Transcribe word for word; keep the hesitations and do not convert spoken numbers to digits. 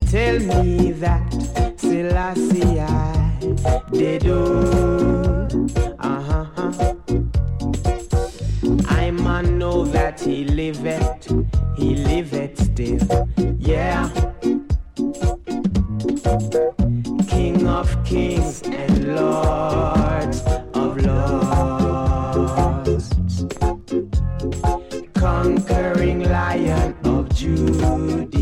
Tell me that Selassie I did do. Uh-huh. I man know that he liveth, he liveth still. Yeah. King of kings and lords of lords. Conquering Lion of Judah.